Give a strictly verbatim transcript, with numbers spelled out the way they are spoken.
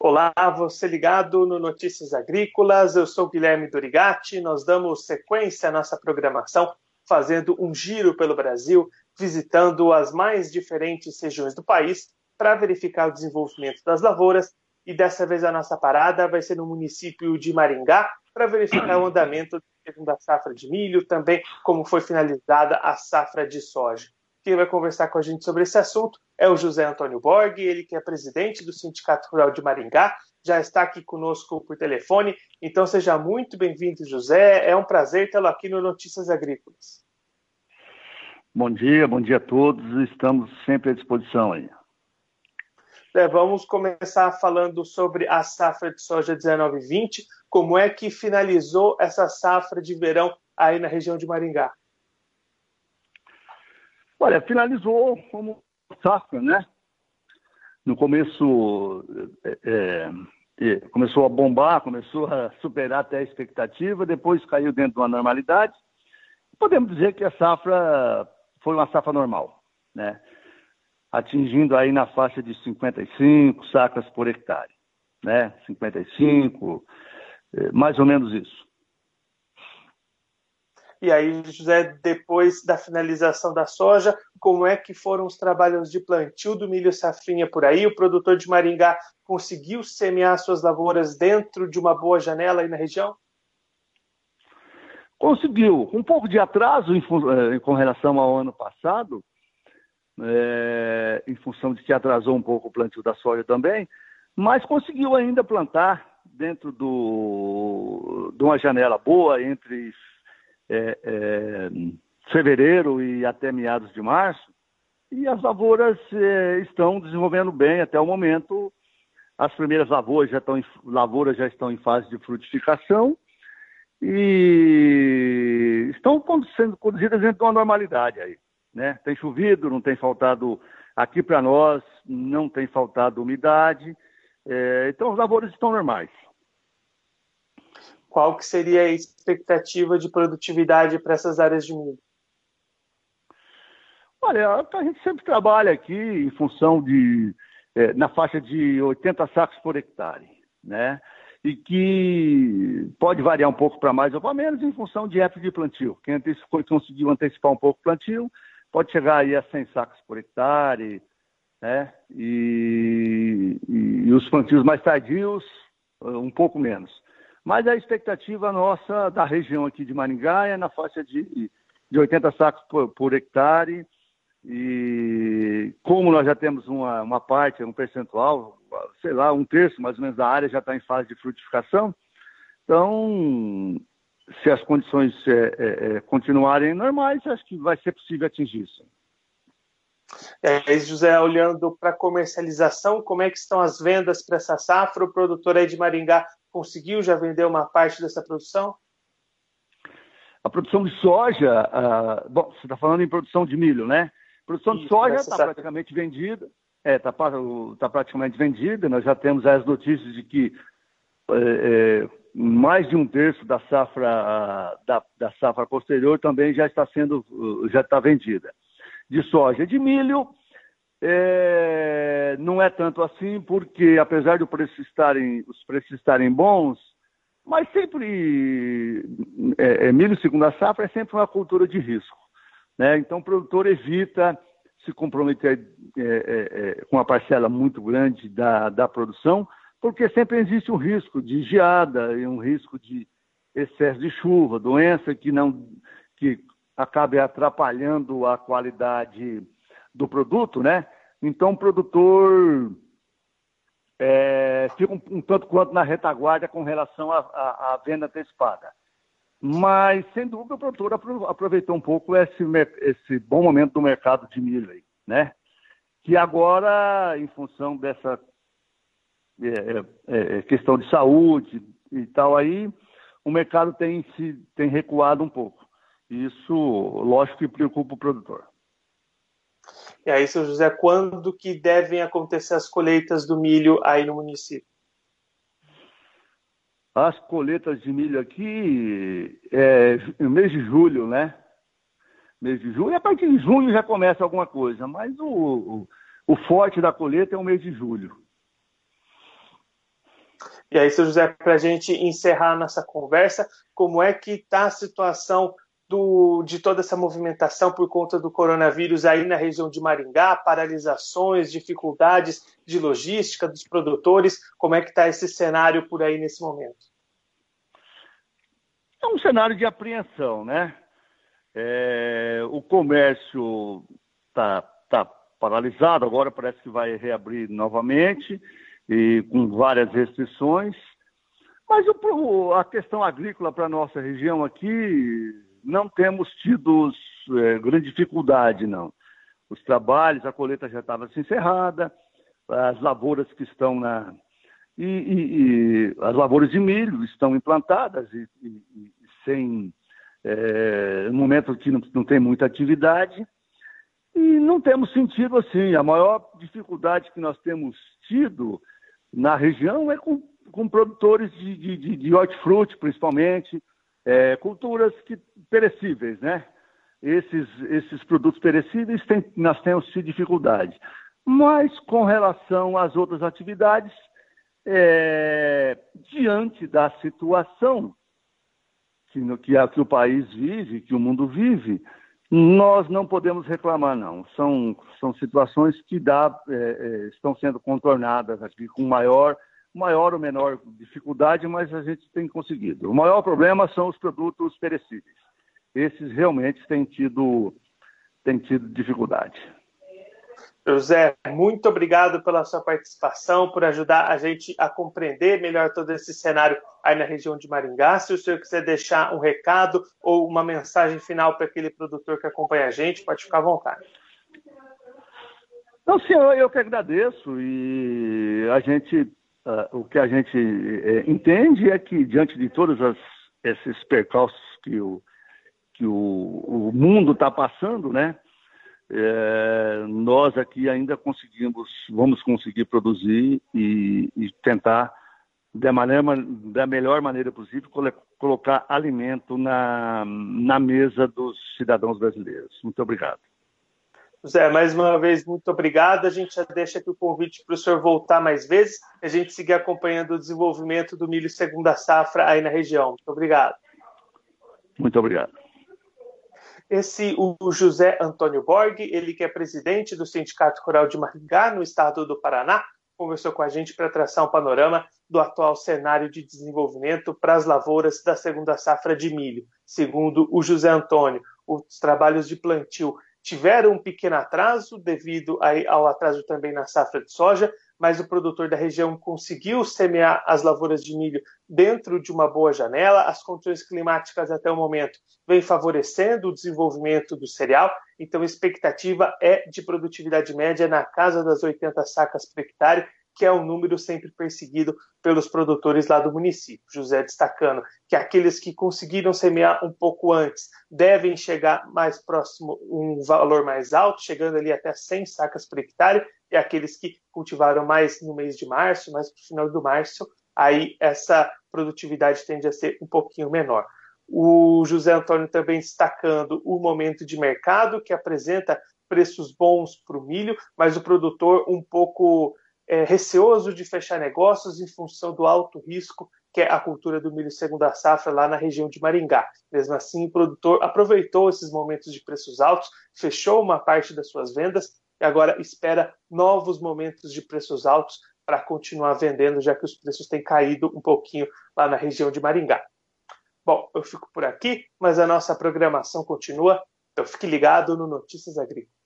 Olá, você ligado no Notícias Agrícolas, eu sou Guilherme Dorigatti, nós damos sequência à nossa programação, fazendo um giro pelo Brasil, visitando as mais diferentes regiões do país para verificar o desenvolvimento das lavouras, e dessa vez a nossa parada vai ser no município de Maringá, para verificar o andamento da safra de milho, também como foi finalizada a safra de soja. Quem vai conversar com a gente sobre esse assunto é o José Antônio Borg, ele que é presidente do Sindicato Rural de Maringá, já está aqui conosco por telefone. Então seja muito bem-vindo, José. É um prazer tê-lo aqui no Notícias Agrícolas. Bom dia, bom dia a todos. Estamos sempre à disposição aí. É, vamos começar falando sobre a safra de soja dezenove vinte. Como é que finalizou essa safra de verão aí na região de Maringá? Olha, finalizou como safra, né? No começo, é, é, começou a bombar, começou a superar até a expectativa, depois caiu dentro de uma normalidade. Podemos dizer que a safra foi uma safra normal, né? Atingindo aí na faixa de cinquenta e cinco sacas por hectare, né? cinquenta e cinco, é, mais ou menos isso. E aí, José, depois da finalização da soja, como é que foram os trabalhos de plantio do milho safrinha por aí? O produtor de Maringá conseguiu semear suas lavouras dentro de uma boa janela aí na região? Conseguiu. Um pouco de atraso em, com relação ao ano passado, é, em função de que atrasou um pouco o plantio da soja também, mas conseguiu ainda plantar dentro do, de uma janela boa entre É, é, fevereiro e até meados de março, e as lavouras é, estão desenvolvendo bem até o momento. As primeiras lavouras já estão em, lavouras já estão em fase de frutificação e estão sendo conduzidas dentro de uma normalidade aí, né? Tem chovido, não tem faltado, aqui para nós, não tem faltado umidade, é, então as lavouras estão normais. Qual que seria a expectativa de produtividade para essas áreas de milho? Olha, a gente sempre trabalha aqui em função de, é, na faixa de oitenta sacos por hectare, né? E que pode variar um pouco para mais ou para menos em função de época de plantio. Quem antecipou, conseguiu antecipar um pouco o plantio, pode chegar aí a cem sacos por hectare, né? E, e, e os plantios mais tardios, um pouco menos. Mas a expectativa nossa da região aqui de Maringá é na faixa de, de oitenta sacos por, por hectare. E como nós já temos uma, uma parte, um percentual, sei lá, um terço mais ou menos da área já está em fase de frutificação, então, se as condições é, é, é, continuarem normais, acho que vai ser possível atingir isso. É, José, olhando para a comercialização, como é que estão as vendas para essa safra? O produtor aí de Maringá conseguiu já vender uma parte dessa produção? A produção de soja, uh, bom, você está falando em produção de milho, né? A produção Isso, de soja está praticamente vendida, é, está tá praticamente vendida, nós já temos as notícias de que é, é, mais de um terço da safra, da, da safra posterior também já está sendo, já está vendida. De soja. De milho, é, não é tanto assim, porque apesar de preço estarem, os preços estarem bons, mas sempre, é, é, milho segunda safra é sempre uma cultura de risco, né? Então o produtor evita se comprometer é, é, é, com uma parcela muito grande da, da produção, porque sempre existe um risco de geada e um risco de excesso de chuva, doença que não... que acabe atrapalhando a qualidade do produto, né? Então o produtor é, fica um, um tanto quanto na retaguarda com relação à venda antecipada. Mas, sem dúvida, o produtor aproveitou um pouco esse, esse bom momento do mercado de milho aí, né? Que agora, em função dessa é, é, questão de saúde e tal aí, o mercado tem, se, tem recuado um pouco. Isso, lógico, que preocupa o produtor. E aí, seu José, quando que devem acontecer as colheitas do milho aí no município? As colheitas de milho aqui é no mês de julho, né? Mês de julho, e a partir de junho já começa alguma coisa, mas o, o, o forte da colheita é o mês de julho. E aí, seu José, para a gente encerrar nossa conversa, como é que está a situação do, de toda essa movimentação por conta do coronavírus aí na região de Maringá, paralisações, dificuldades de logística dos produtores, como é que está esse cenário por aí nesse momento? É um cenário de apreensão, né? É, o comércio está tá paralisado, agora parece que vai reabrir novamente, e com várias restrições, mas o, a questão agrícola para a nossa região aqui, não temos tido é, grande dificuldade, não. Os trabalhos, a colheita já estava encerrada, as lavouras que estão na... E, e, e as lavouras de milho estão implantadas e, e, e sem... É, no momento que não, não tem muita atividade, e não temos sentido assim. A maior dificuldade que nós temos tido na região é com, com produtores de, de, de hortifruti, principalmente, é, culturas que, perecíveis, né? Esses, esses produtos perecíveis tem, nós temos tido dificuldade. Mas com relação às outras atividades, é, diante da situação que, no, que, a, que o país vive, que o mundo vive, nós não podemos reclamar, não. São, são situações que dá, é, é, estão sendo contornadas aqui com maior, maior ou menor dificuldade, mas a gente tem conseguido. O maior problema são os produtos perecíveis. Esses realmente têm tido, têm tido dificuldade. José, muito obrigado pela sua participação, por ajudar a gente a compreender melhor todo esse cenário aí na região de Maringá. Se o senhor quiser deixar um recado ou uma mensagem final para aquele produtor que acompanha a gente, pode ficar à vontade. Não, senhor, eu que agradeço. E a gente, uh, o que a gente uh, entende é que, diante de todos as, esses percalços que o, que o, o mundo está passando, né? É, nós aqui ainda conseguimos, vamos conseguir produzir e, e tentar, da, maneira, da melhor maneira possível, colo- colocar alimento na, na mesa dos cidadãos brasileiros. Muito obrigado. José, mais uma vez, muito obrigado. A gente já deixa aqui o convite para o senhor voltar mais vezes, a gente seguir acompanhando o desenvolvimento do milho segunda safra aí na região. Muito obrigado. Muito obrigado. Esse, o José Antônio Borg, ele que é presidente do Sindicato Rural de Maringá, no estado do Paraná, conversou com a gente para traçar um panorama do atual cenário de desenvolvimento para as lavouras da segunda safra de milho. Segundo o José Antônio, os trabalhos de plantio tiveram um pequeno atraso devido ao atraso também na safra de soja, mas o produtor da região conseguiu semear as lavouras de milho dentro de uma boa janela. As condições climáticas até o momento vêm favorecendo o desenvolvimento do cereal, então a expectativa é de produtividade média na casa das oitenta sacas por hectare, que é um número sempre perseguido pelos produtores lá do município. José destacando que aqueles que conseguiram semear um pouco antes devem chegar mais próximo, um valor mais alto, chegando ali até cem sacas por hectare, e aqueles que cultivaram mais no mês de março, mais para o final do março, aí essa produtividade tende a ser um pouquinho menor. O José Antônio também destacando o momento de mercado, que apresenta preços bons para o milho, mas o produtor um pouco é, receoso de fechar negócios em função do alto risco que é a cultura do milho segunda safra lá na região de Maringá. Mesmo assim, o produtor aproveitou esses momentos de preços altos, fechou uma parte das suas vendas e agora espera novos momentos de preços altos para continuar vendendo, já que os preços têm caído um pouquinho lá na região de Maringá. Bom, eu fico por aqui, mas a nossa programação continua, então fique ligado no Notícias Agrícolas.